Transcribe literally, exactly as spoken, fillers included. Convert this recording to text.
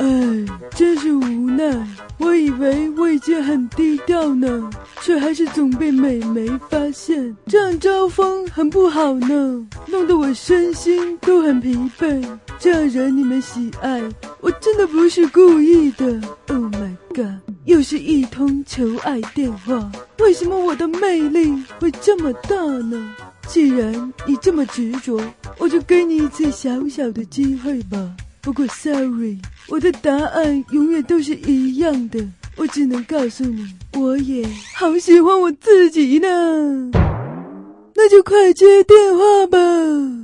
哎，真是无奈，我以为我已经很低调呢，却还是总被美眉发现，这样招风很不好呢，弄得我身心都很疲惫，这样惹你们喜爱，我真的不是故意的。 Oh my god， 又是一通求爱电话，为什么我的魅力会这么大呢？既然你这么执着，我就给你一次小小的机会吧。不过 sorry， 我的答案永远都是一样的，我只能告诉你，我也好喜欢我自己呢。那就快接电话吧。